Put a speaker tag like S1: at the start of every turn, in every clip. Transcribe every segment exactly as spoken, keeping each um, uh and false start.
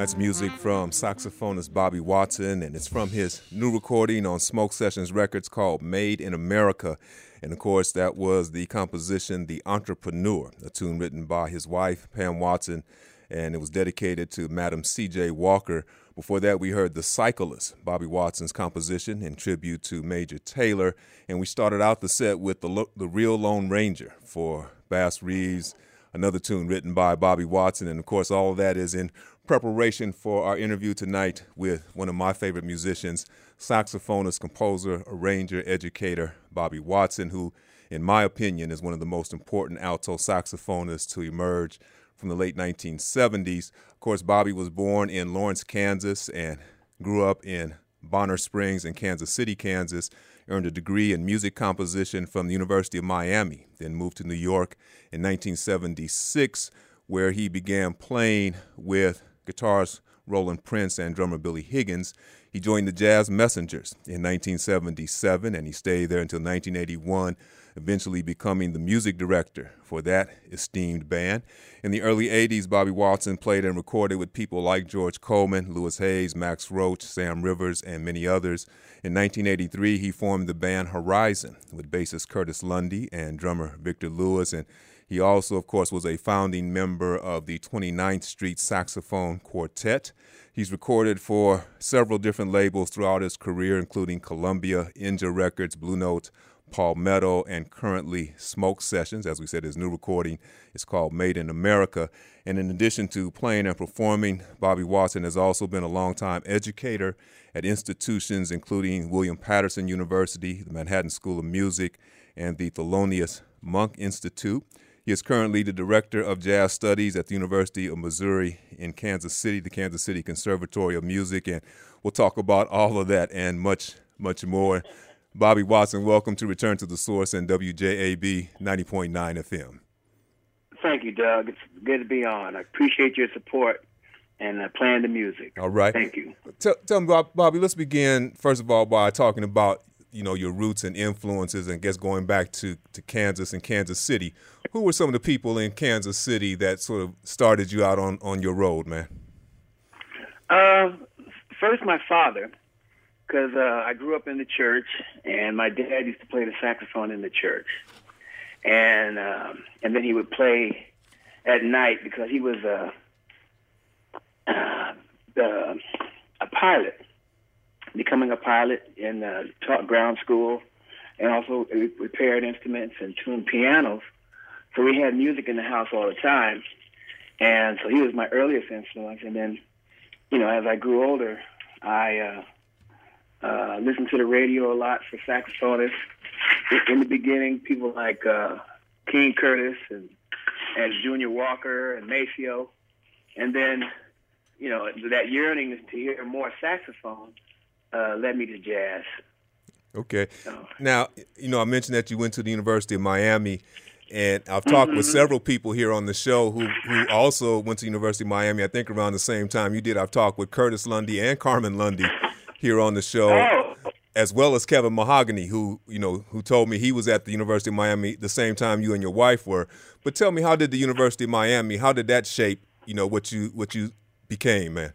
S1: That's music from saxophonist Bobby Watson, and it's from his new recording on Smoke Sessions Records called Made in America. And, of course, that was the composition The Entrepreneur, a tune written by his wife, Pam Watson, and it was dedicated to Madam C J Walker. Before that, we heard The Cyclist, Bobby Watson's composition in tribute to Major Taylor. And we started out the set with The, Lo- the Real Lone Ranger for Bass Reeves, another tune written by Bobby Watson. And, of course, all of that is in preparation for our interview tonight with one of my favorite musicians, saxophonist, composer, arranger, educator, Bobby Watson, who, in my opinion, is one of the most important alto saxophonists to emerge from the late nineteen seventies. Of course, Bobby was born in Lawrence, Kansas, and grew up in Bonner Springs and Kansas City, Kansas, earned a degree in music composition from the University of Miami, then moved to New York in nineteen seventy-six, where he began playing with guitarist Roland Prince and drummer Billy Higgins. He joined the Jazz Messengers in nineteen seventy-seven, and he stayed there until nineteen eighty-one, eventually becoming the music director for that esteemed band. In the early eighties, Bobby Watson played and recorded with people like George Coleman, Louis Hayes, Max Roach, Sam Rivers, and many others. In nineteen eighty-three, he formed the band Horizon with bassist Curtis Lundy and drummer Victor Lewis, and he also, of course, was a founding member of the twenty-ninth Street Saxophone Quartet. He's recorded for several different labels throughout his career, including Columbia, Inja Records, Blue Note, Palmetto, and currently Smoke Sessions. As we said, his new recording is called Made in America. And in addition to playing and performing, Bobby Watson has also been a longtime educator at institutions including William Patterson University, the Manhattan School of Music, and the Thelonious Monk Institute. He is currently the Director of Jazz Studies at the University of Missouri in Kansas City, the Kansas City Conservatory of Music, and we'll talk about all of that and much, much more. Bobby Watson, welcome to Return to the Source and W J A B ninety point nine F M.
S2: Thank you, Doug. It's good to be on. I appreciate your support and uh, playing the music.
S1: All right.
S2: Thank you.
S1: Tell, tell me, Bobby, let's begin, first of all, by talking about, you know, your roots and influences, and I guess going back to, to Kansas and Kansas City. Who were some of the people in Kansas City that sort of started you out on, on your road, man?
S2: Uh, first, my father, because uh, I grew up in the church, and my dad used to play the saxophone in the church. And um, and then he would play at night because he was uh, uh, uh, a pilot, becoming a pilot in uh, taught ground school, and also repaired instruments and tuned pianos. So we had music in the house all the time. And so he was my earliest influence. And then, you know, as I grew older, I uh, uh, listened to the radio a lot for saxophonists. In the beginning, people like uh, King Curtis and, and Junior Walker and Maceo. And then, you know, that yearning to hear more saxophone uh, led me to jazz.
S1: Okay.
S2: So,
S1: now, you know, I mentioned that you went to the University of Miami, and I've talked mm-hmm. with several people here on the show who, who also went to the University of Miami, I think around the same time you did. I've talked with Curtis Lundy and Carmen Lundy here on the show,
S2: oh.
S1: as well as Kevin Mahogany, who, you know, who told me he was at the University of Miami the same time you and your wife were. But tell me, how did the University of Miami, how did that shape, you know, what you what you became, man?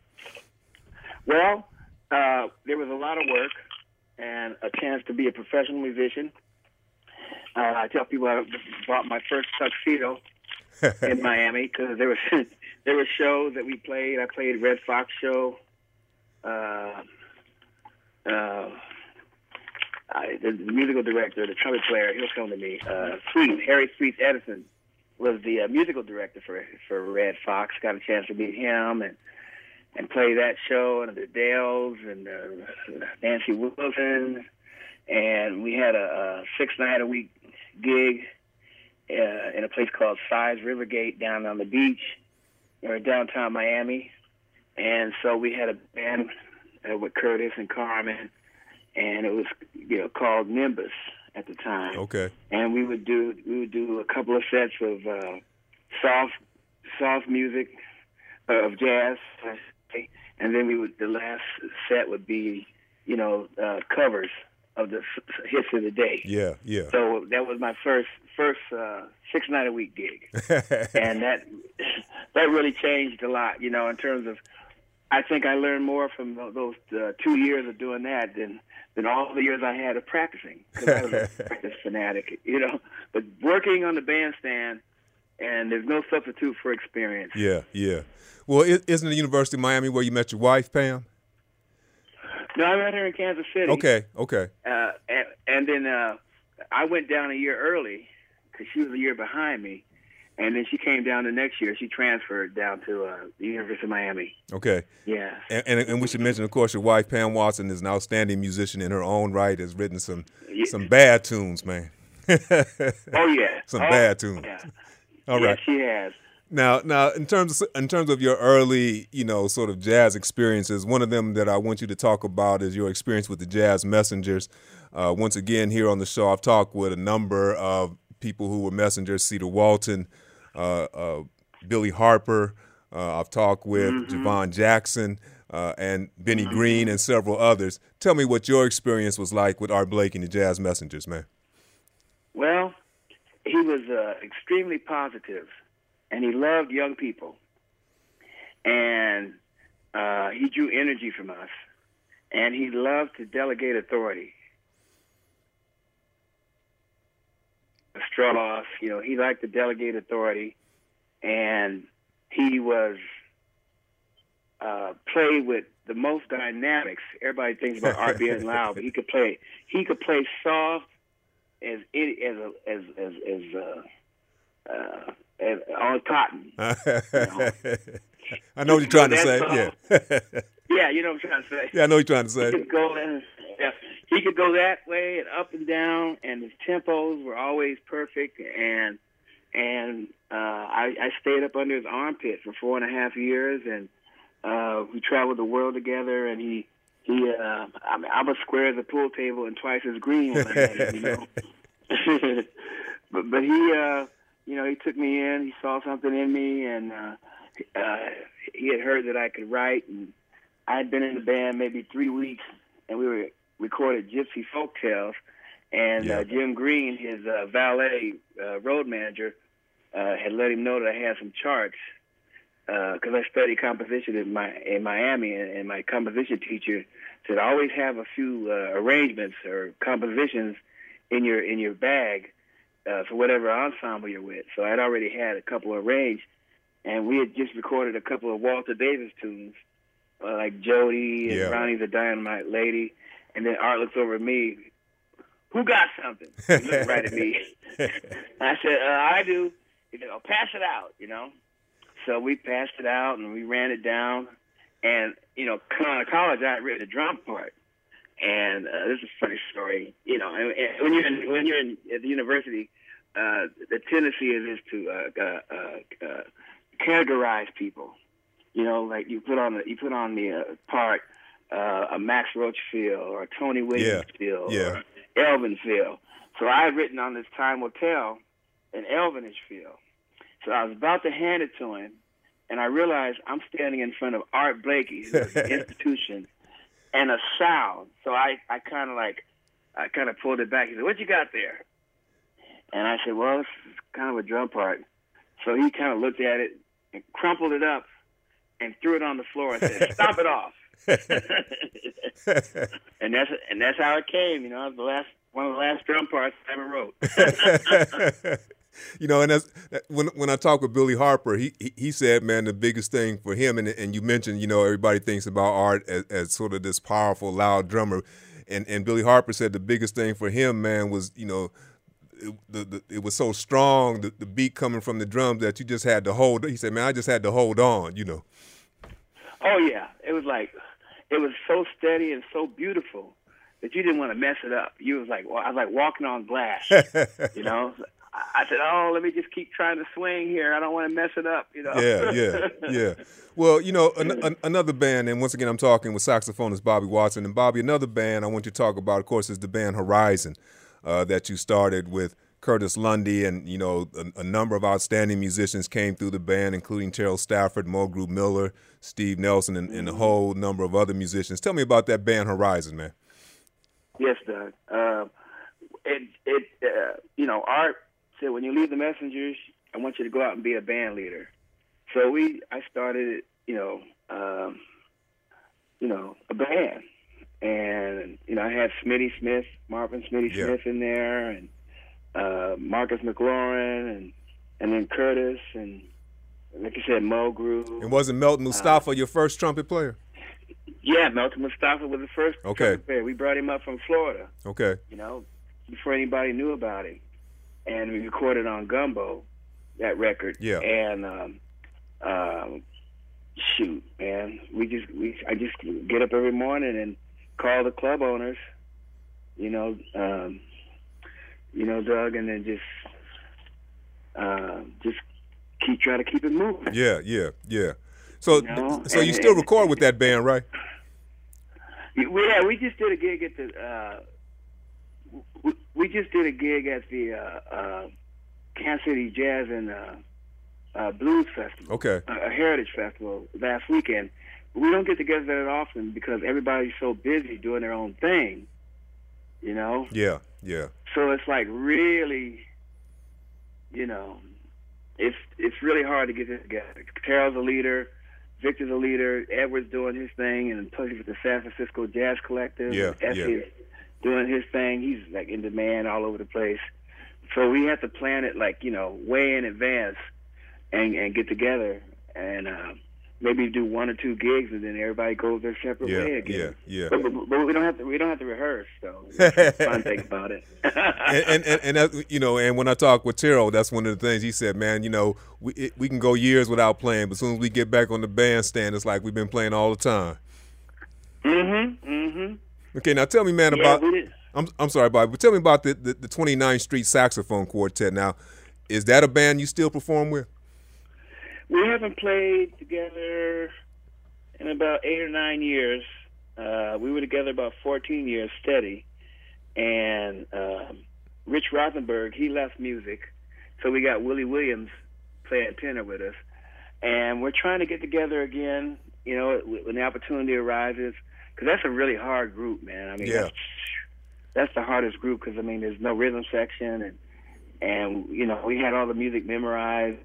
S2: Well, uh, there was a lot of work and a chance to be a professional musician. Uh, I tell people I bought my first tuxedo in Miami because there was there were shows that we played. I played Red Fox show. Uh, uh, I, the musical director, the trumpet player, he'll come to me. Uh, Sweet Harry Sweet Edison was the uh, musical director for for Red Fox. Got a chance to meet him and and play that show, and the Dales and uh, Nancy Wilson, and we had a, a six night a week gig uh, in a place called Size Rivergate down on the beach or downtown Miami. And so we had a band uh, with Curtis and Carmen, and it was, you know, called Nimbus at the time.
S1: Okay.
S2: And we would do we would do a couple of sets of uh, soft soft music uh, of jazz, and then we would the last set would be, you know, uh, covers of the hits of the day.
S1: Yeah, yeah.
S2: So that was my first first uh, six night a week gig, and that that really changed a lot, you know, in terms of I think I learned more from those uh, two years of doing that than than all the years I had of practicing, because I was a practice fanatic, you know. But working on the bandstand, and there's no substitute for experience.
S1: Yeah, yeah. Well, isn't it the University of Miami where you met your wife, Pam?
S2: No, I met her in Kansas City.
S1: Okay, okay.
S2: Uh, and, and then uh, I went down a year early because she was a year behind me. And then she came down the next year. She transferred down to uh, the University of Miami.
S1: Okay.
S2: Yeah.
S1: And, and and we should mention, of course, your wife, Pam Watson, is an outstanding musician in her own right. Has written some
S2: yeah.
S1: some bad tunes, man.
S2: Oh yeah.
S1: Some
S2: oh,
S1: bad tunes.
S2: Yeah.
S1: All
S2: yeah,
S1: right.
S2: she has.
S1: Now, now, in terms of, in terms of your early, you know, sort of jazz experiences, one of them that I want you to talk about is your experience with the Jazz Messengers. Uh, once again, here on the show, I've talked with a number of people who were messengers: Cedar Walton, uh, uh, Billy Harper. Uh, I've talked with
S2: mm-hmm.
S1: Javon Jackson uh, and Benny
S2: mm-hmm.
S1: Green and several others. Tell me what your experience was like with Art Blakey and the Jazz Messengers, man.
S2: Well, he was uh, extremely positive, and he loved young people, and uh, he drew energy from us, and he loved to delegate authority. Strauss, you know, he liked to delegate authority, and he was uh, played with the most dynamics. Everybody thinks about Art being loud, but he could play. He could play soft as as as as as uh, uh, as on cotton. You know?
S1: I know what you're trying to say.
S2: Soft.
S1: Yeah.
S2: Yeah, you know what I'm trying to say.
S1: Yeah, I know what you're trying to say.
S2: He could go in, yeah, he could go that way and up and down, and his tempos were always perfect. And and uh, I, I stayed up under his armpit for four and a half years, and uh, we traveled the world together. And he he, uh, I mean, I'm as square as a pool table and twice as green when I met him, you know. but but he, uh, you know, he took me in. He saw something in me, and uh, uh, he had heard that I could write, and I had been in the band maybe three weeks, and we were recorded Gypsy Folk Tales, and
S1: yeah.
S2: uh, Jim Green, his uh, valet uh, road manager, uh, had let him know that I had some charts because uh, I studied composition in my in Miami, and, and my composition teacher said always have a few uh, arrangements or compositions in your in your bag uh, for whatever ensemble you're with. So I'd already had a couple arranged, and we had just recorded a couple of Walter Davis tunes. Uh, like Jody and
S1: yeah.
S2: Ronnie the Dynamite Lady. And then Art looks over at me. Who got something? He looked right at me. I said, uh, I do. He said, oh, pass it out, you know. So we passed it out, and we ran it down. And, you know, coming out of college, I had written a drum part. And uh, this is a funny story. You know, and, and when you're in, when you're in, at the university, uh, the tendency is, is to uh, uh, uh, uh, categorize people. You know, like you put on the you put on the uh, part uh, a Max Roach feel or a Tony Williams
S1: yeah.
S2: feel
S1: yeah.
S2: or Elvin feel. So I had written on this Time Will Tell an Elvinish feel. So I was about to hand it to him, and I realized I'm standing in front of Art Blakey, who's an institution, and a sound. So I, I kind of like I kind of pulled it back. He said, "What you got there?" And I said, "Well, it's kind of a drum part." So he kind of looked at it and crumpled it up and threw it on the floor and said, "Stop it off." and that's and that's how it came. You know, it was the last one of the last drum parts I ever wrote.
S1: You know, and that's when when I talk with Billy Harper, he he, he said, man, the biggest thing for him, and and you mentioned, you know, everybody thinks about Art as, as sort of this powerful, loud drummer, and and Billy Harper said the biggest thing for him, man, was, you know, It, the, the, it was so strong, the, the beat coming from the drums, that you just had to hold. He said, man, I just had to hold on, you know.
S2: Oh, yeah. It was like, it was so steady and so beautiful that you didn't want to mess it up. You was like, well, I was like walking on glass, you know. I said, oh, let me just keep trying to swing here. I don't want to mess it up, you know.
S1: Yeah, yeah, yeah. Well, you know, an, an, another band, and once again, I'm talking with saxophonist Bobby Watson. And Bobby, another band I want you to talk about, of course, is the band Horizon. Uh, that you started with Curtis Lundy, and, you know, a, a number of outstanding musicians came through the band, including Terrell Stafford, Mulgrew Miller, Steve Nelson, and, and a whole number of other musicians. Tell me about that band Horizon, man.
S2: Yes, Doug. Uh, it, it, uh, you know, Art said, when you leave the Messengers, I want you to go out and be a band leader. So we, I started, you know, um, you know, a band. And, you know, I had Smitty Smith, Marvin Smitty
S1: Yeah.
S2: Smith in there, and uh, Marcus McLaurin, and and then Curtis, and like you said, Mo Groove.
S1: And wasn't Melton Mustafa uh, your first trumpet player?
S2: Yeah, Melton Mustafa was the first
S1: okay.
S2: trumpet player. We brought him up from Florida.
S1: Okay.
S2: You know, before anybody knew about him. And we recorded on Gumbo, that record.
S1: Yeah.
S2: And um, um, shoot, man, we just we I just get up every morning and call the club owners, you know, um, you know, Doug, and then just uh, just keep trying to keep it moving.
S1: Yeah, yeah, yeah. So,
S2: you know?
S1: so
S2: and,
S1: you still
S2: and,
S1: record with that band, right?
S2: Yeah, we just did a gig at the. Uh, we, we just did a gig at the uh, uh, Kansas City Jazz and uh, uh, Blues Festival.
S1: Okay.
S2: A, a Heritage Festival last weekend. We don't get together that often because everybody's so busy doing their own thing, you know?
S1: Yeah, yeah.
S2: So it's like really, you know, it's it's really hard to get this together. Carol's a leader, Victor's a leader, Edward's doing his thing, and pushing with the San Francisco Jazz Collective.
S1: Yeah,
S2: Essie
S1: yeah.
S2: is doing his thing. He's like in demand all over the place. So we have to plan it like, you know, way in advance and, and get together and uh, maybe do one or two gigs, and then everybody goes their separate
S1: yeah,
S2: way again.
S1: Yeah, yeah.
S2: But, but, but we don't have to. We don't have to rehearse, though. That's the fun thing about it.
S1: and and, and, and that, you know, and when I talk with Terrell, that's one of the things he said. Man, you know, we it, we can go years without playing, but as soon as we get back on the bandstand, it's like we've been playing all the time.
S2: Mm-hmm. Mm-hmm.
S1: Okay, now tell me, man,
S2: Yeah,
S1: about.
S2: we did.
S1: I'm I'm sorry, Bob, but tell me about the, the the twenty-ninth Street Saxophone Quartet. Now, is that a band you still perform with?
S2: We haven't played together in about eight or nine years. Uh, we were together about fourteen years steady. And um, Rich Rothenberg, he left music. So we got Willie Williams playing tenor with us. And we're trying to get together again, you know, when the opportunity arises. Because that's a really hard group, man. I mean,
S1: yeah.
S2: that's, that's the hardest group because, I mean, there's no rhythm section. And, and, you know, we had all the music memorized.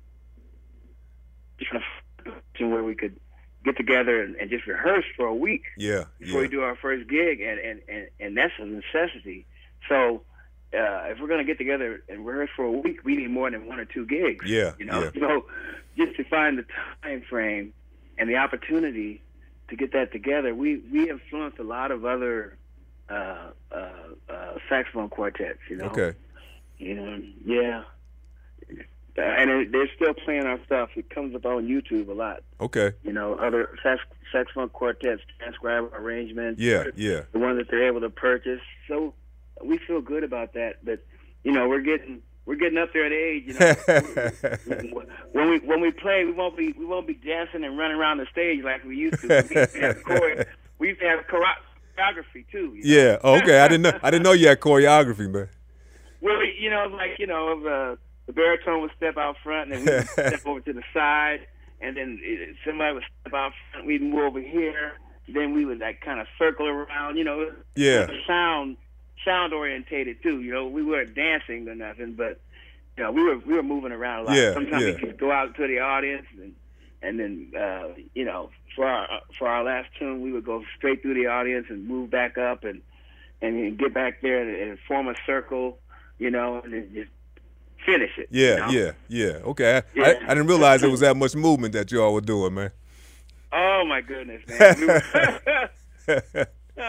S2: Where we could get together and, and just rehearse for a week
S1: yeah,
S2: before
S1: yeah.
S2: we do our first gig, and, and, and, and that's a necessity. So uh, if we're going to get together and rehearse for a week, we need more than one or two gigs.
S1: Yeah,
S2: you know.
S1: yeah.
S2: So just to find the time frame and the opportunity to get that together, we we influenced a lot of other uh, uh, uh, saxophone quartets. You know.
S1: Okay.
S2: You know. Yeah. Uh, and it, they're still playing our stuff. It comes up on YouTube a lot.
S1: Okay.
S2: You know, other sax, saxophone quartets, transcriber arrangements.
S1: Yeah, yeah.
S2: The ones that they're able to purchase. So we feel good about that. But you know, we're getting we're getting up there in age. You know, when we when we play, we won't be we won't be dancing and running around the stage like we used to. We used to have, chore- we used to have choreography too. You know?
S1: Yeah. Okay. I didn't know. I didn't know you had choreography, man.
S2: Well, you know, like you know, uh, the baritone would step out front, and then we would step over to the side, and then it, somebody would step out front. We'd move over here. Then we would like kind of circle around. You know,
S1: Yeah.
S2: sound sound orientated too. You know, we weren't dancing or nothing, but you know, we were we were moving around a lot.
S1: Yeah,
S2: Sometimes
S1: yeah.
S2: we could go out to the audience, and and then uh, you know, for our for our last tune, we would go straight through the audience and move back up and and get back there and, and form a circle. You know, and then just finish it.
S1: Yeah,
S2: you know?
S1: yeah, yeah. Okay. I,
S2: Yeah.
S1: I, I didn't realize there was that much movement that y'all were doing, man.
S2: Oh my goodness, man! We were-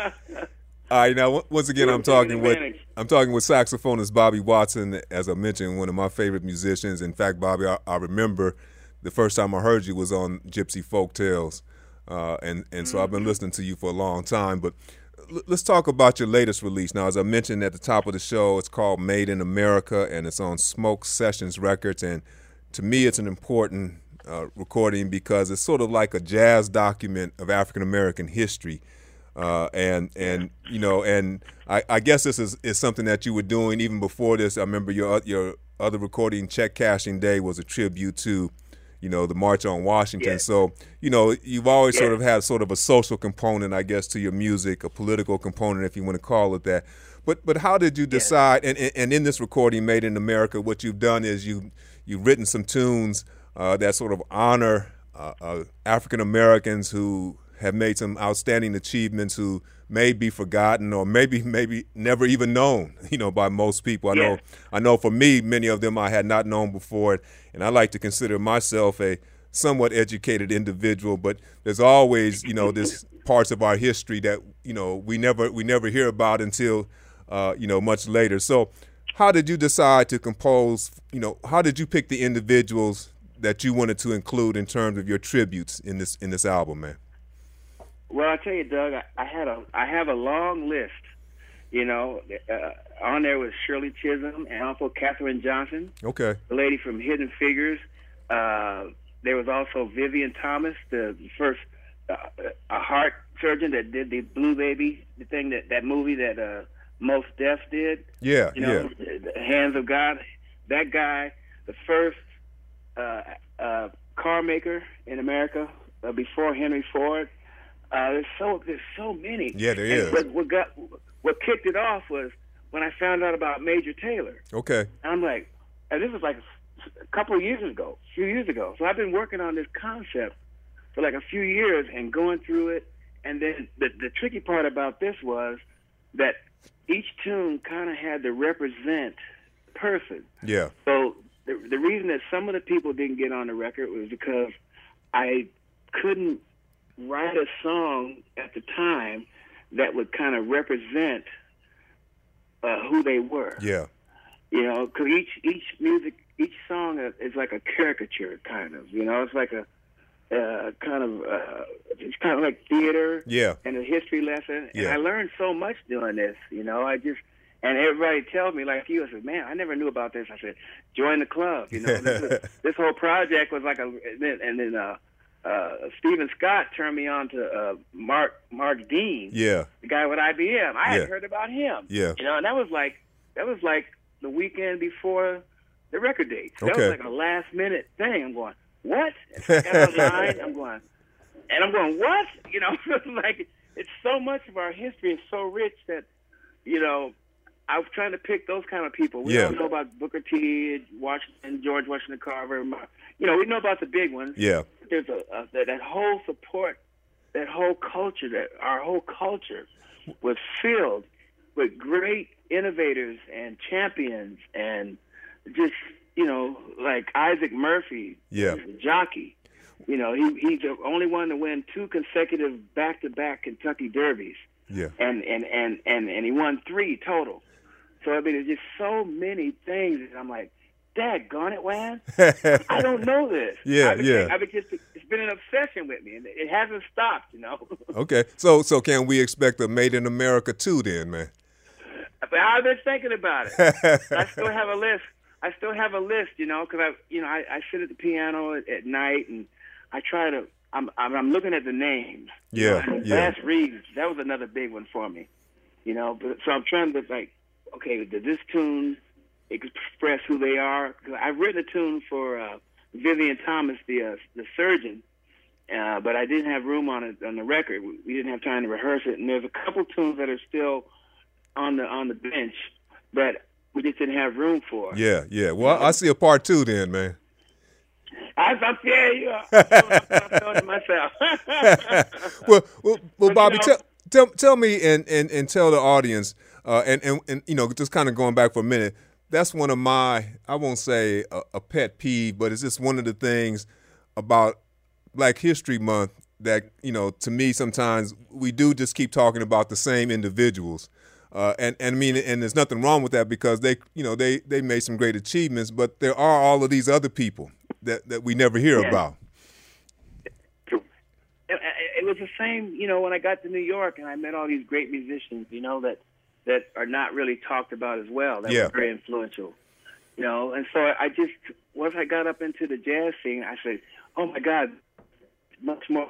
S1: All right, now w- once again,
S2: We were
S1: I'm talking
S2: taking
S1: with
S2: advantage.
S1: I'm talking with saxophonist Bobby Watson. As I mentioned, one of my favorite musicians. In fact, Bobby, I, I remember the first time I heard you was on Gypsy Folk Tales, uh, and and so I've been listening to you for a long time. But l- let's talk about your latest release. Now, as I mentioned at the top of the show, it's called Made in America, and it's on Smoke Sessions Records. And to me, it's an important uh, recording because it's sort of like a jazz document of African American history. Uh, and and you know, and I, I guess this is, is something that you were doing even before this. I remember your your other recording, Check Cashing Day, was a tribute to, you know, the March on Washington.
S2: Yeah.
S1: So, you know, you've always
S2: Yeah.
S1: sort of had sort of a social component, I guess, to your music, a political component, if you want to call it that. But but how did you decide? And, and and in this recording, Made in America, what you've done is you you've written some tunes uh, that sort of honor uh, uh, African Americans who have made some outstanding achievements who may be forgotten or maybe maybe never even known, you know, by most people. I
S2: Yeah.
S1: know I know for me, many of them I had not known before, and I like to consider myself a somewhat educated individual, but there's always, you know, this parts of our history that, you know, we never we never hear about until uh, you know, much later. So how did you decide to compose, you know, how did you pick the individuals that you wanted to include in terms of your tributes in this in this album, man?
S2: Well, I tell you, Doug, I, I had a I have a long list. You know, uh, on there was Shirley Chisholm and also Katherine Johnson,
S1: Okay.
S2: the lady from Hidden Figures. Uh, there was also Vivian Thomas, the first uh, a heart surgeon that did the Blue Baby, the thing that that movie that uh, Mos Def did.
S1: Yeah,
S2: You know,
S1: yeah.
S2: the Hands of God. That guy, the first uh, uh, car maker in America uh, before Henry Ford. Uh, there's so there's so many.
S1: Yeah, there
S2: And
S1: is.
S2: What, what got what kicked it off was when I found out about Major Taylor.
S1: Okay.
S2: And I'm like, and this was like a couple of years ago, a few years ago. So I've been working on this concept for like a few years and going through it. And then the the tricky part about this was that each tune kind of had to represent the person.
S1: Yeah.
S2: So the the reason that some of the people didn't get on the record was because I couldn't write a song at the time that would kind of represent uh, who they were.
S1: Yeah.
S2: You know, because each each music, each song is like a caricature, kind of. You know, it's like a uh, kind of uh, it's kind of like theater.
S1: Yeah.
S2: And a history lesson. And
S1: Yeah.
S2: I learned so much doing this. You know, I just and everybody tells me like you. I said, man, I never knew about this. I said, join the club. You know, this, is, this whole project was like a and then, and then uh, uh, Stephen Scott turned me on to uh, Mark Mark Dean.
S1: Yeah.
S2: The guy with I B M. I
S1: Yeah.
S2: hadn't heard about him.
S1: Yeah.
S2: You know, and that was like that was like the weekend before the record date. So that
S1: Okay.
S2: was like a last minute thing. I'm going, what? I got online. I'm going, and I'm going, what? You know, it's like it's so much of our history is so rich that, you know, I was trying to pick those kind of people. We
S1: Yeah.
S2: all know about Booker T, Washington, George Washington Carver. You know, we know about the big ones.
S1: Yeah.
S2: There's a, a that, that whole support, that whole culture, that our whole culture was filled with great innovators and champions and just, you know, like Isaac Murphy,
S1: Yeah.
S2: the jockey. You know, he he's the only one to win two consecutive back-to-back Kentucky Derbies.
S1: Yeah.
S2: And, and, and, and, and he won three total. So, I mean, there's just so many things. And I'm like, daggone it, Wan. I don't know this.
S1: Yeah,
S2: I became,
S1: yeah.
S2: I became, it's been an obsession with me, and it hasn't stopped, you know.
S1: Okay. So so can we expect a Made in America two then, man?
S2: But I've been thinking about it. I still have a list. I still have a list, you know, because I, you know, I, I sit at the piano at, at night and I try to. I'm, I'm I'm looking at the names. you
S1: Yeah,
S2: know, and
S1: yeah.
S2: Bass Reeves, that was another big one for me, you know. But so I'm trying to like, okay, did this tune express who they are? 'Cause I've written a tune for uh, Vivian Thomas, the uh, the surgeon, uh, but I didn't have room on it on the record. We, we didn't have time to rehearse it, and there's a couple tunes that are still on the on the bench that we just didn't have room for.
S1: Yeah, yeah. Well, I see a part two then, man.
S2: I, I'm yeah, you are. I'm feeling it myself.
S1: well, well, well,
S2: But,
S1: Bobby,
S2: you know-
S1: tell, tell tell me and, and, and tell the audience, uh, and, and and you know, just kind of going back for a minute. That's one of my, I won't say a, a pet peeve, but it's just one of the things about Black History Month that, you know, to me sometimes we do just keep talking about the same individuals. Uh, and, and I mean, and there's nothing wrong with that because they, you know, they, they made some great achievements, but there are all of these other people that, that we never hear
S2: Yeah.
S1: about.
S2: It, it was the same, you know, when I got to New York and I met all these great musicians, you know, that that are not really talked about as well. That
S1: Yeah.
S2: were very influential, you know. And so I just, once I got up into the jazz scene, I said, oh my God, much more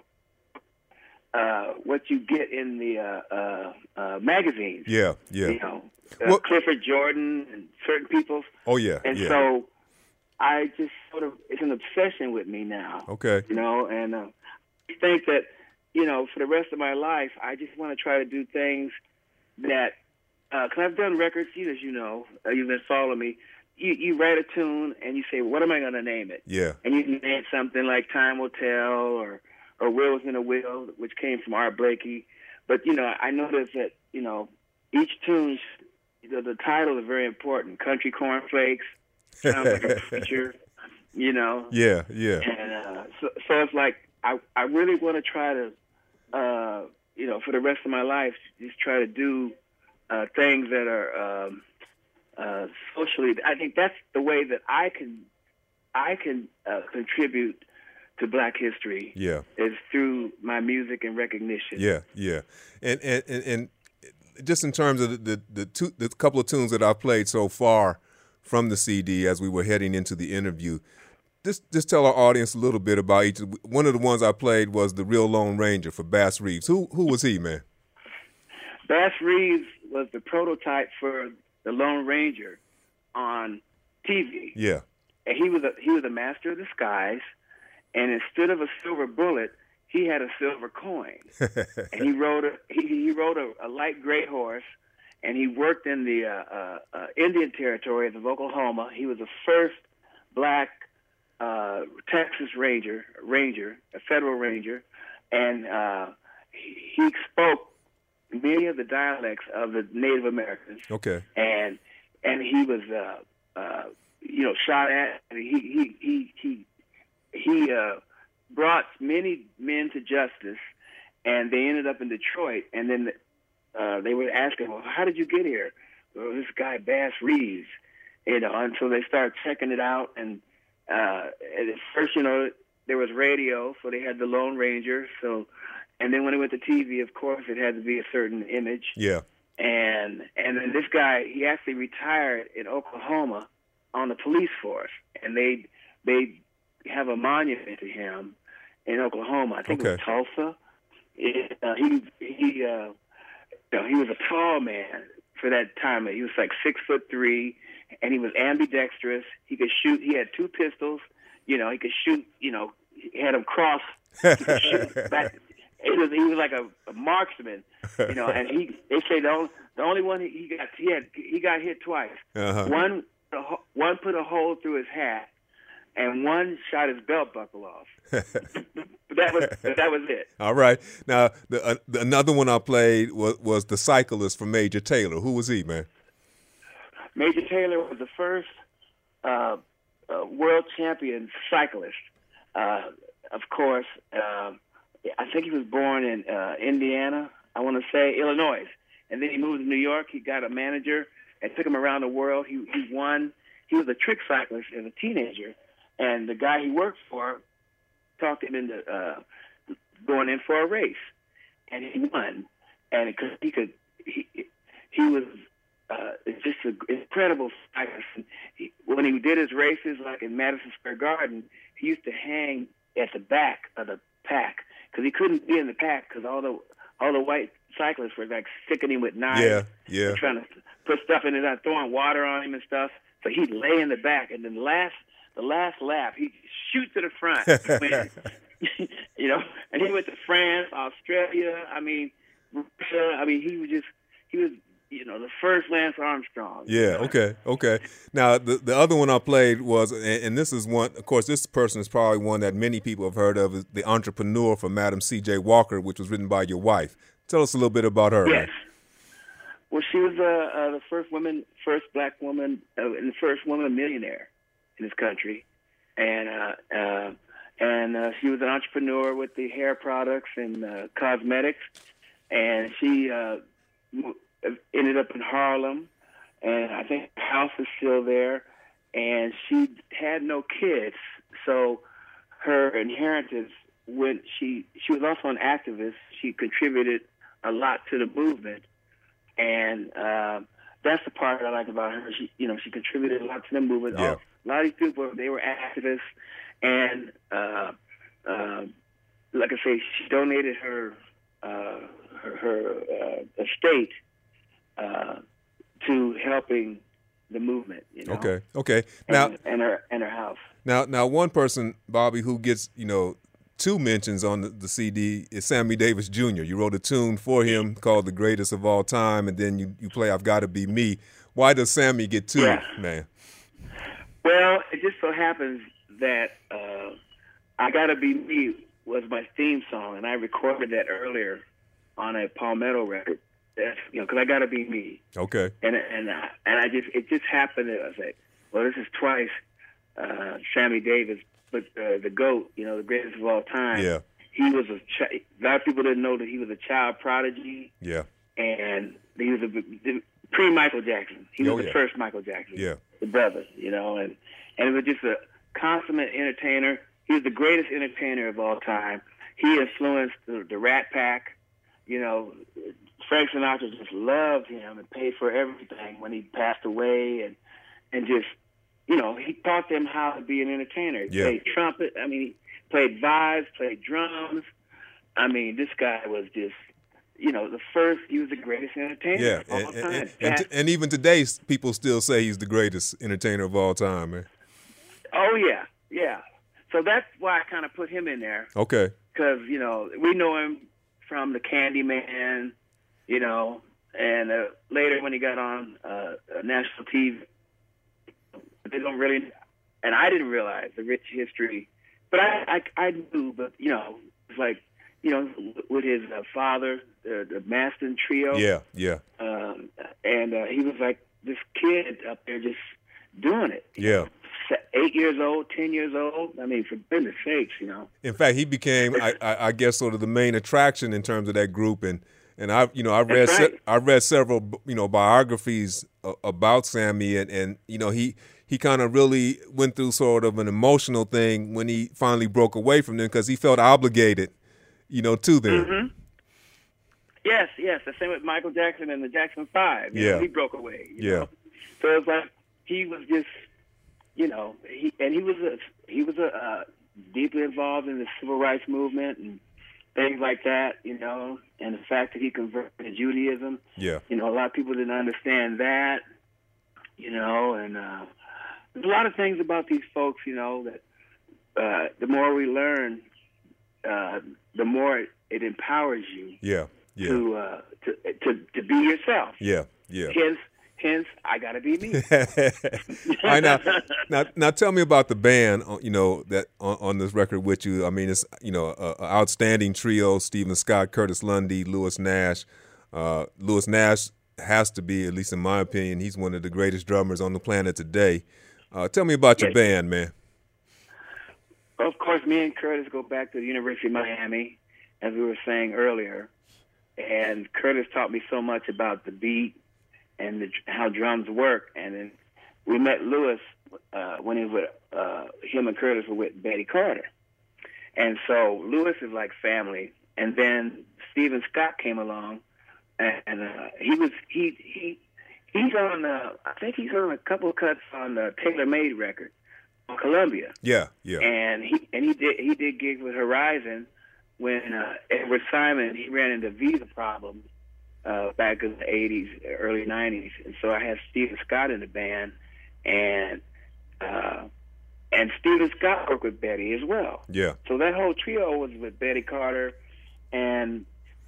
S2: uh, what you get in the uh, uh, uh, magazines.
S1: Yeah, yeah.
S2: You know, uh,
S1: Well-
S2: Clifford Jordan and certain people.
S1: Oh, yeah,
S2: And
S1: yeah.
S2: so I just sort of, it's an obsession with me now.
S1: Okay.
S2: You know, and uh, I think that, you know, for the rest of my life, I just want to try to do things that, because I've done records, you as you know, uh, you've been following me. You, you write a tune and you say, what am I going to name it?
S1: Yeah.
S2: And you can name something like Time Will Tell or, or Will Was in a Will, which came from Art Blakey. But, you know, I noticed that, you know, each tune, the, the title is very important. Country Cornflakes, sounds like a preacher, you know.
S1: Yeah, yeah.
S2: And uh, so, so it's like I, I really want to try to, uh, you know, for the rest of my life, just try to do uh, things that are um, uh, socially. I think that's the way that I can, I can uh, contribute to Black history.
S1: Yeah,
S2: is through my music and recognition.
S1: Yeah, yeah, and and and, and just in terms of the the, the, two, the couple of tunes that I've played so far from the C D as we were heading into the interview, just just tell our audience a little bit about each. One of the ones I played was the Real Lone Ranger for Bass Reeves. Who who was he, man?
S2: Bass Reeves was the prototype for the Lone Ranger on T V.
S1: Yeah,
S2: and he was a he was a master of disguise. And instead of a silver bullet, he had a silver coin. And he rode a he, he rode a, a light gray horse, and he worked in the uh, uh, uh, Indian territories of Oklahoma. He was the first black uh, Texas Ranger, Ranger, a federal Ranger, and uh, he, he spoke many of the dialects of the Native Americans.
S1: Okay.
S2: And and he was uh, uh, you know shot at. And he he he he. He uh, brought many men to justice, and they ended up in Detroit. And then uh, they would ask him, well, how did you get here? Well, this guy, Bass Reeves, you know. And so they started checking it out. And uh, at first, you know, there was radio, so they had the Lone Ranger. So, and then when it went to T V, of course, it had to be a certain image.
S1: Yeah.
S2: And and then this guy, he actually retired in Oklahoma on the police force, and they they. have a monument to him in Oklahoma. I think
S1: okay.
S2: it was Tulsa. It, uh, he he uh, you know, he was a tall man for that time. He was like six foot three, and he was ambidextrous. He could shoot. He had two pistols. You know, he could shoot. You know, he had them crossed. He could shoot back. It was he was like a, a marksman. You know, and he they say the only, the only one he got he had he got hit twice.
S1: Uh-huh.
S2: One one put a hole through his hat. And one shot his belt buckle off. But that was that was it.
S1: All right. Now, the, uh, the, another one I played was, was The Cyclist from Major Taylor. Who was he, man?
S2: Major Taylor was the first uh, uh, world champion cyclist. Uh, of course, uh, I think he was born in uh, Indiana, I want to say, Illinois. And then he moved to New York. He got a manager and took him around the world. He, he won. He was a trick cyclist as a teenager. And the guy he worked for talked him into uh, going in for a race, and he won. And it, he could, he he was uh, just an incredible cyclist. He, when he did his races, like in Madison Square Garden, he used to hang at the back of the pack because he couldn't be in the pack because all the all the white cyclists were like sticking him with knives,
S1: yeah, yeah,
S2: trying to put stuff in it, throwing water on him and stuff. So he'd lay in the back, and then the last. The last lap, he shoot to the front, you know, and he went to France, Australia. I mean, Russia. I mean, he was just, he was, you know, the first Lance Armstrong.
S1: Yeah.
S2: You know?
S1: Okay. Okay. Now, the the other one I played was, and, and this is one. Of course, this person is probably one that many people have heard of, is The Entrepreneur from Madam C J Walker, which was written by your wife. Tell us a little bit about her.
S2: Yes.
S1: Man.
S2: Well, she was uh, uh, the first woman, first black woman, uh, and the first woman millionaire in this country, and uh, uh, and uh, she was an entrepreneur with the hair products and uh, cosmetics, and she uh, ended up in Harlem, and I think her house is still there, and she had no kids, so her inheritance when she she was also an activist. She contributed a lot to the movement, and uh, that's the part I like about her. She, you know, she contributed a lot to the movement.
S1: Yeah.
S2: A lot of these people, they were activists, and uh, uh, like I say, she donated her uh, her, her uh, estate uh, to helping the movement. You know?
S1: Okay, okay. Now,
S2: and, and her and her house.
S1: Now, now, one person, Bobby, who gets you know two mentions on the, the C D is Sammy Davis Junior You wrote a tune for him called "The Greatest of All Time," and then you, you play "I've Got to Be Me." Why does Sammy get two,
S2: yeah.
S1: man?
S2: Well, it just so happens that uh, "I Gotta Be Me" was my theme song, and I recorded that earlier on a Palmetto record. That's, you know, because I gotta be me.
S1: Okay.
S2: And and I, and I just it just happened that I was like, well, this is twice uh, Sammy Davis, but uh, the GOAT, you know, the greatest of all time.
S1: Yeah.
S2: He was a ch- a lot of people didn't know that he was a child prodigy.
S1: Yeah.
S2: And he was a pre Michael Jackson. He was
S1: oh,
S2: the
S1: yeah.
S2: first Michael Jackson.
S1: Yeah.
S2: The brother, you know, and and it was just a consummate entertainer. He was the greatest entertainer of all time. He influenced the, the Rat Pack. You know, Frank Sinatra just loved him and paid for everything when he passed away, and and just, you know, he taught them how to be an entertainer. He
S1: Yeah.
S2: played trumpet. I mean, he played vibes, played drums. I mean, this guy was just, you know, the first, he was the greatest entertainer
S1: Yeah,
S2: of all
S1: and,
S2: time.
S1: and, and, t- and even today, people still say he's the greatest entertainer of all time, man.
S2: Oh, yeah, yeah. So that's why I kind of put him in there.
S1: Okay.
S2: Because, you know, we know him from the Candyman, you know, and uh, later when he got on uh, national T V, they don't really, and I didn't realize the rich history, but I, I, I knew, but, you know, it's like, you know, with his uh, father, the, the Maston Trio.
S1: Yeah, yeah.
S2: Um, and uh, he was like this kid up there just doing it.
S1: Yeah.
S2: Eight years old, ten years old. I mean, for goodness sakes, you know.
S1: In fact, he became, I, I, I guess, sort of the main attraction in terms of that group. And, and I, you know, I read,
S2: That's right.
S1: se- I read several, you know, biographies uh, about Sammy, and, and you know, he, he kind of really went through sort of an emotional thing when he finally broke away from them because he felt obligated, you know, to them.
S2: Mm-hmm. Yes, yes. The same with Michael Jackson and the Jackson Five. You
S1: Yeah.
S2: know, he broke away. You
S1: Yeah.
S2: know? So it's like he was just, you know, he and he was a he was a uh, deeply involved in the civil rights movement and things like that. You know, and the fact that he converted to Judaism.
S1: Yeah.
S2: You know, a lot of people didn't understand that. You know, and uh, there's a lot of things about these folks. You know, that uh, the more we learn, uh, the more it, it empowers you.
S1: Yeah. Yeah.
S2: To, uh, to to to be yourself.
S1: Yeah. Yeah.
S2: Hence, hence, I gotta be me.
S1: All right, now, now, now, tell me about the band. uh, You know that on, on this record with you. I mean, it's you know a, a outstanding trio: Stephen Scott, Curtis Lundy, Lewis Nash. Uh, Lewis Nash has to be, at least in my opinion, he's one of the greatest drummers on the planet today. Uh, tell me about your
S2: Yes.
S1: band, man.
S2: Of course, me and Curtis go back to the University of Miami, as we were saying earlier. And Curtis taught me so much about the beat and the, how drums work. And then we met Lewis uh, when he was with, uh, him and Curtis were with Betty Carter. And so Lewis is like family. And then Stephen Scott came along, and uh, he was he he he's on uh, I think he's on a couple of cuts on the Taylor Made record on Columbia.
S1: Yeah, yeah,
S2: And he and he did he did gigs with Horizon. When uh, Edward Simon, he ran into visa problems uh, back in the eighties, early nineties, and so I had Stephen Scott in the band, and uh, and Stephen Scott worked with Betty as well.
S1: yeah,
S2: So that whole trio was with Betty Carter, and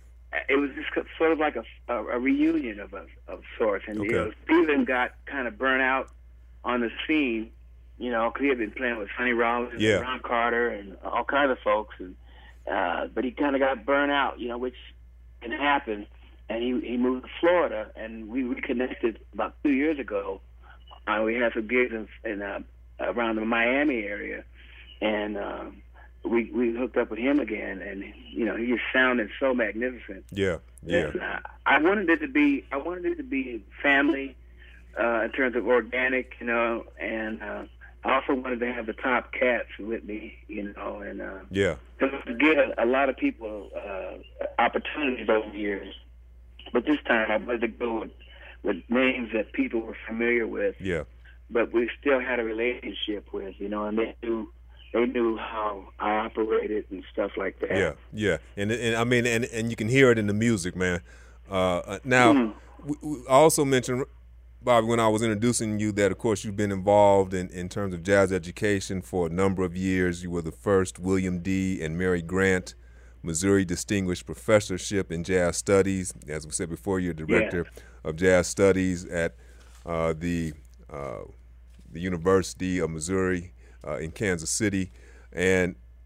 S2: it was just sort of like a, a, a reunion of a, of sorts. And
S1: Okay.
S2: you know, Stephen got kind of burnt out on the scene, you know, because he had been playing with Sonny Rollins,
S1: Yeah.
S2: and Ron Carter, and all kinds of folks, and. Uh, but he kind of got burnt out, you know, which can happen. And he he moved to Florida, and we reconnected about two years ago. Uh, we had some gigs in, in uh, around the Miami area, and um, we we hooked up with him again. And you know, he just sounded so magnificent.
S1: yeah, yeah,
S2: And, uh, I wanted it to be I wanted it to be family uh, in terms of organic, you know, and. Uh, I also wanted to have the top cats with me, you know, and uh,
S1: yeah,
S2: to give a, a lot of people uh, opportunities over the years. But this time I wanted to go with, with names that people were familiar with,
S1: yeah,
S2: but we still had a relationship with, you know, and they knew they knew how I operated and stuff like that.
S1: yeah, yeah. And and I mean, and and you can hear it in the music, man. Uh, now,
S2: Mhm.
S1: we, we also mentioned, Bobby, when I was introducing you, that of course you've been involved in, in terms of jazz education for a number of years. You were the first William D. and Mary Grant Missouri Distinguished Professorship in Jazz Studies. As we said before, you're director
S2: Yeah.
S1: of Jazz Studies at uh, the uh, the University of Missouri uh, in Kansas City. And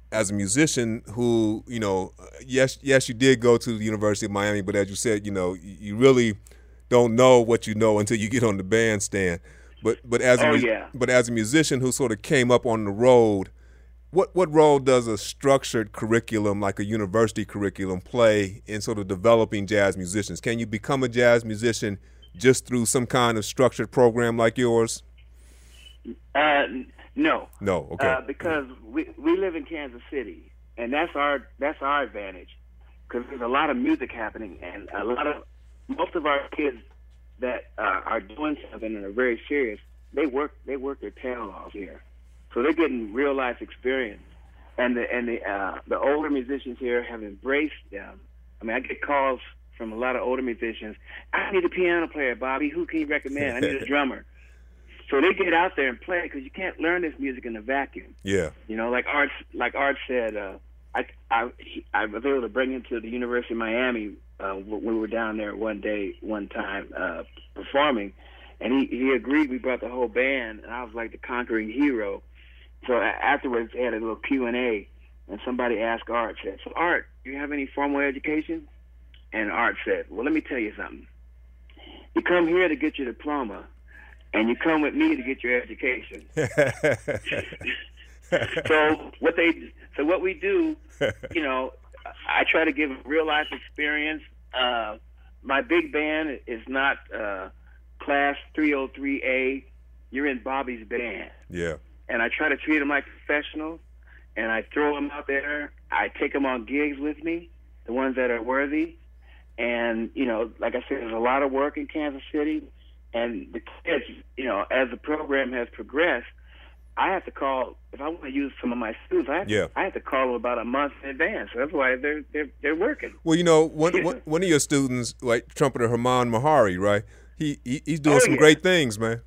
S1: as a musician who, you know, yes, yes, you did go to the University of Miami, but as you said, you know, you really don't know what you know until you get on the bandstand. But but as a
S2: oh,
S1: mu-
S2: yeah.
S1: but as a musician who sort of came up on the road, what what role does a structured curriculum like a university curriculum play in sort of developing jazz musicians? Can you become a jazz musician just through some kind of structured program like yours?
S2: Uh, no.
S1: No. Okay.
S2: Uh, because we we live in Kansas City, and that's our that's our advantage. Because there's a lot of music happening, and a lot of most of our kids that uh, are doing something and are very serious, they work they work their tail off here, so they're getting real life experience. And the and the uh, the older musicians here have embraced them. I mean, I get calls from a lot of older musicians. I need a piano player, Bobby. Who can you recommend? I need a drummer. So they get out there and play because you can't learn this music in a vacuum.
S1: Yeah.
S2: You know, like Art, like Art said, uh, I, I, he, I was able to bring him to the University of Miami uh, when we were down there one day, one time uh, performing, and he, he agreed. We brought the whole band, and I was like the conquering hero. So afterwards, they had a little Q and A, and somebody asked Art, said, "So Art, do you have any formal education?" And Art said, "Well, let me tell you something. You come here to get your diploma, and you come with me to get your education." so what they, so what we do, you know, I try to give real life experience. Uh, my big band is not uh, class three oh three A. You're in Bobby's band.
S1: Yeah.
S2: And I try to treat them like professionals, and I throw them out there. I take them on gigs with me, the ones that are worthy. And, you know, like I said, there's a lot of work in Kansas City. And the kids, you know, as the program has progressed, I have to call, if I want to use some of my students, I have,
S1: yeah.
S2: to, I have to call them about a month in advance. So that's why they're they're, they're working.
S1: Well, you know, one, one one of your students, like trumpeter Herman Mahari, right? He, he he's doing
S2: oh,
S1: some
S2: yeah.
S1: great things, man.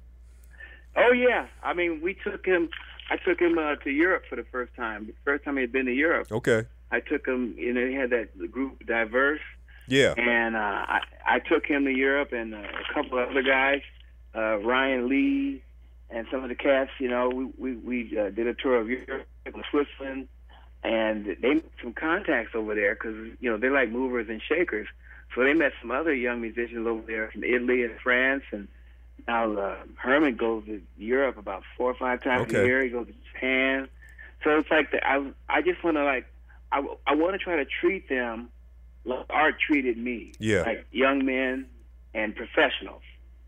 S2: Oh yeah, I mean, we took him. I took him uh, to Europe for the first time. The first time he had been to Europe.
S1: Okay.
S2: I took him. You know, he had that group Diverse.
S1: Yeah.
S2: And uh, I I took him to Europe, and uh, a couple of other guys, uh, Ryan Lee, and some of the cats. You know, we we, we uh, did a tour of Europe, Switzerland, and they made some contacts over there because you know they're like movers and shakers. So they met some other young musicians over there from Italy and France, and now uh, Herman goes to Europe about four or five times
S1: okay.
S2: a year. He goes to Japan. So it's like the, I I just want to like I I want to try to treat them like Art treated me,
S1: yeah.
S2: like young men and professionals.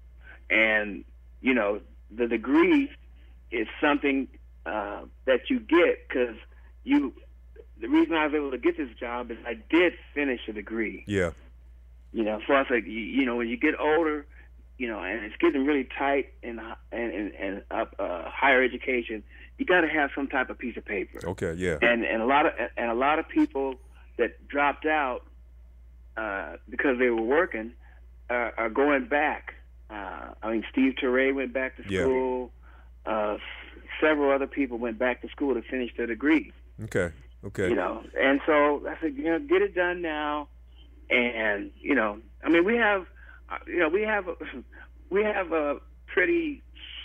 S2: And, you know, the degree is something uh, that you get because you, the reason I was able to get this job is I did finish a degree.
S1: Yeah.
S2: You know, so I was like, you, you know, when you get older, you know, and it's getting really tight in, and, and, and up uh, higher education, you got to have some type of piece of paper.
S1: Okay, yeah.
S2: And and a lot of and a lot of people that dropped out Uh, because they were working, uh, are going back. Uh, I mean, Steve Turre went back to school. Yeah. Uh, several other people went back to school to finish their degree.
S1: Okay, okay.
S2: You know, and so I said, you know, get it done now. And you know, I mean, we have, uh, you know, we have, a, we have a pretty.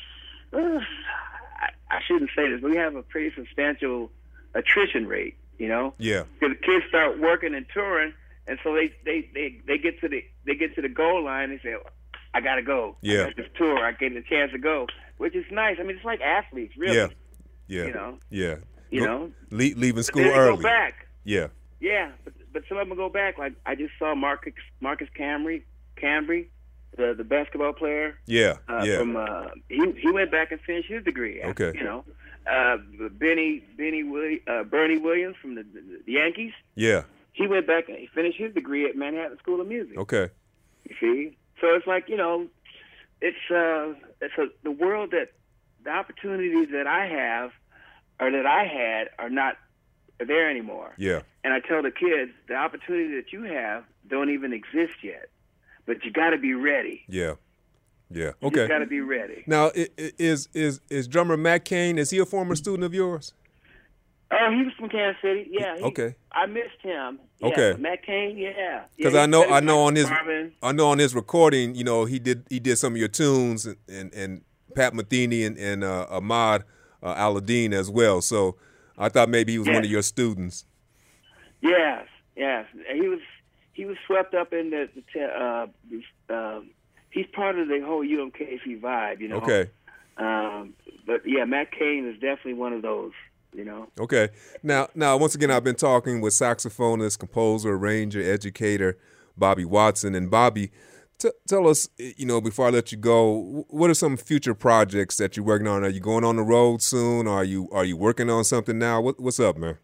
S2: Uh, I, I shouldn't say this, but we have a pretty substantial attrition rate. You know.
S1: Yeah.
S2: Because the kids start working and touring. And so they, they, they, they get to the they get to the goal line and say, I gotta go.
S1: Yeah.
S2: I got this tour. I get a chance to go, which is nice. I mean, it's like athletes, really.
S1: Yeah. Yeah.
S2: You know.
S1: Yeah.
S2: You
S1: go,
S2: know.
S1: Le- leaving school
S2: but then
S1: early.
S2: They go back.
S1: Yeah.
S2: Yeah, but but some of them go back. Like I just saw Marcus Marcus Camry Camry, the the basketball player.
S1: Yeah.
S2: Uh,
S1: yeah.
S2: From uh, he he went back and finished his degree.
S1: Okay.
S2: You know. Uh, Benny Benny Willi- uh, Bernie Williams from the, the, the Yankees.
S1: Yeah.
S2: He went back and he finished his degree at Manhattan School of Music.
S1: Okay.
S2: You see? So it's like, you know, it's uh it's a, the world that the opportunities that I have or that I had are not there anymore.
S1: Yeah.
S2: And I tell the kids, the opportunity that you have don't even exist yet. But you got to be ready.
S1: Yeah. Yeah.
S2: You
S1: Okay.
S2: just got to be ready.
S1: Now, is is is drummer Matt Cain, is he a former student of yours?
S2: Oh, he was from Kansas City. Yeah. He,
S1: okay.
S2: I missed him. Yeah,
S1: okay.
S2: Matt Cain. Yeah.
S1: Because
S2: yeah,
S1: I know I know on his
S2: Marvin.
S1: I know on his recording, you know, he did he did some of your tunes and and, and Pat Metheny and, and uh, Ahmad uh, Aladdin as well. So I thought maybe he was
S2: yes.
S1: one of your students.
S2: Yes, yes. He was he was swept up in the, the te- uh, uh, he's part of the whole U M K C vibe, you know.
S1: Okay.
S2: Um, but yeah, Matt Cain is definitely one of those, you know.
S1: Okay. Now, now once again, I've been talking with saxophonist, composer, arranger, educator Bobby Watson. And Bobby, t- tell us, you know, before I let you go, what are some future projects that you're working on? Are you going on the road soon? Are you are you working on something now? What, what's up, man?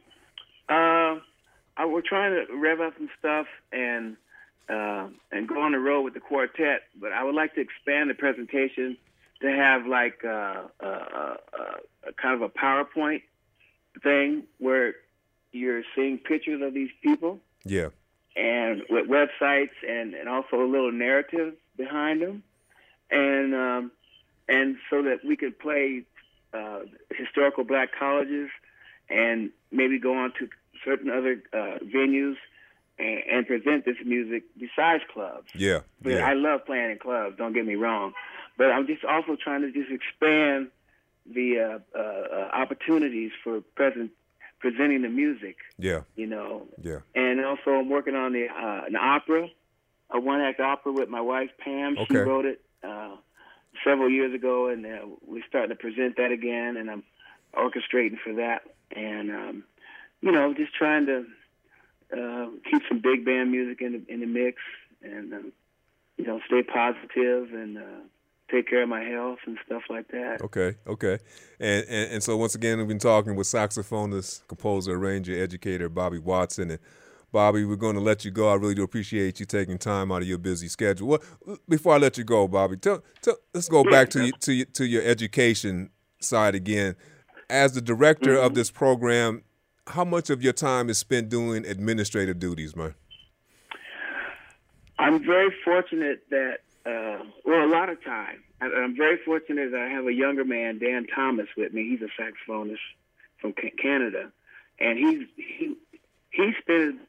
S2: Uh, I, we're trying to rev up some stuff and uh, and go on the road with the quartet. But I would like to expand the presentation to have like uh, uh, uh, uh, kind of a PowerPoint thing where you're seeing pictures of these people.
S1: Yeah.
S2: And with websites and, and also a little narrative behind them. And um, and so that we could play uh, historical black colleges and maybe go on to certain other uh, venues and, and present this music besides clubs.
S1: Yeah.
S2: But
S1: yeah.
S2: I love playing in clubs, don't get me wrong. But I'm just also trying to just expand the uh, uh, opportunities for present presenting the music.
S1: Yeah.
S2: You know.
S1: Yeah.
S2: And also I'm working on the uh, an opera, a one-act opera with my wife, Pam.
S1: Okay.
S2: She wrote it uh, several years ago, and uh, we're starting to present that again, and I'm orchestrating for that. And, um, you know, just trying to uh, keep some big band music in the, in the mix and, um, you know, stay positive and uh, take care of my health and stuff like that.
S1: Okay, okay. And, and and so once again, we've been talking with saxophonist, composer, arranger, educator Bobby Watson. And Bobby, we're going to let you go. I really do appreciate you taking time out of your busy schedule. Well, before I let you go, Bobby, tell, tell, let's go back to, you, to, you, to your education side again. As the director mm-hmm. of this program, how much of your time is spent doing administrative duties, man?
S2: I'm very fortunate that, uh, well, a lot of time. I, I'm very fortunate that I have a younger man, Dan Thomas, with me. He's a saxophonist from ca- Canada, and he's he he spends,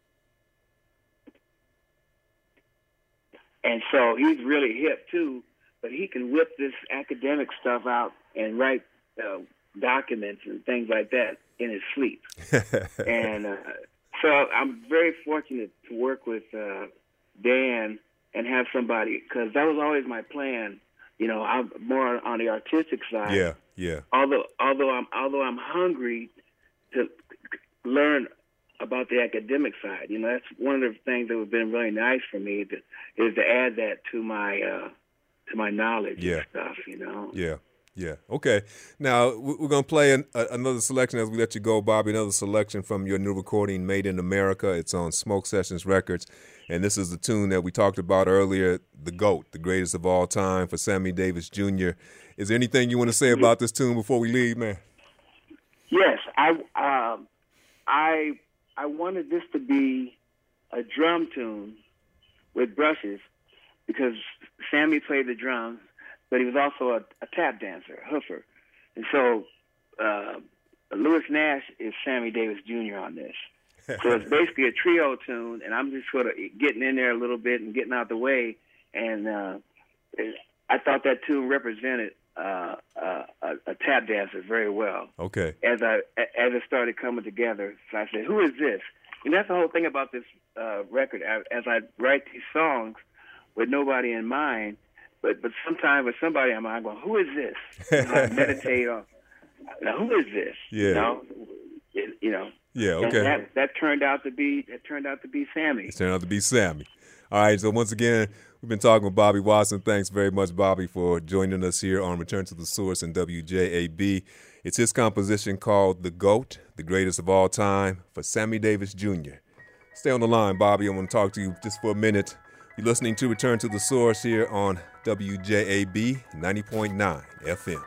S2: and so he's really hip too. But he can whip this academic stuff out and write uh, documents and things like that in his sleep. and uh, so I'm very fortunate to work with uh, Dan and have somebody, because that was always my plan. You know, I'm more on the artistic side.
S1: Yeah, yeah.
S2: Although, although I'm, although I'm hungry to learn about the academic side. You know, that's one of the things that would have been really nice for me to, is to add that to my uh, to my knowledge
S1: yeah.
S2: and stuff. You know.
S1: Yeah. Yeah. Okay. Now we're going to play an, a, another selection as we let you go, Bobby. Another selection from your new recording, "Made in America." It's on Smoke Sessions Records, and this is the tune that we talked about earlier, "The GOAT," the greatest of all time, for Sammy Davis Junior Is there anything you want to say about this tune before we leave, man?
S2: Yes, I um, I I wanted this to be a drum tune with brushes because Sammy played the drums, but he was also a, a tap dancer, a hoofer. And so uh, Louis Nash is Sammy Davis Junior on this. So it's basically a trio tune, and I'm just sort of getting in there a little bit and getting out the way. And uh, I thought that tune represented uh, uh, a, a tap dancer very well.
S1: Okay.
S2: As I as it started coming together, so I said, "Who is this?" And that's the whole thing about this uh, record. As I write these songs with nobody in mind, But but sometimes with somebody in mind, I'm going, who is this? And I meditate on, now who is this?
S1: Yeah.
S2: You know, it, you know.
S1: Yeah. Okay.
S2: And that that turned out to be it turned out to be Sammy.
S1: It turned out to be Sammy. All right. So once again, we've been talking with Bobby Watson. Thanks very much, Bobby, for joining us here on Return to the Source and W J A B. It's his composition called "The GOAT," the greatest of all time, for Sammy Davis Junior Stay on the line, Bobby. I want to talk to you just for a minute. You're listening to Return to the Source here on W J A B ninety point nine F M.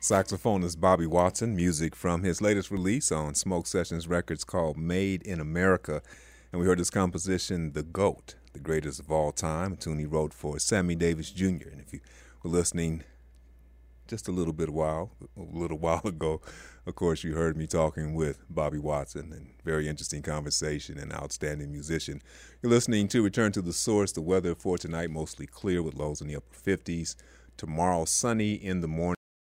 S1: Saxophonist Bobby Watson, music from his latest release on Smoke Sessions Records called Made in America. And we heard his composition, The GOAT, the greatest of all time, a tune he wrote for Sammy Davis Junior And if you were listening just a little bit while, a little while ago, of course, you heard me talking with Bobby Watson, and very interesting conversation and outstanding musician. You're listening to Return to the Source. The weather for tonight, mostly clear with lows in the upper fifties. Tomorrow, sunny in the morning.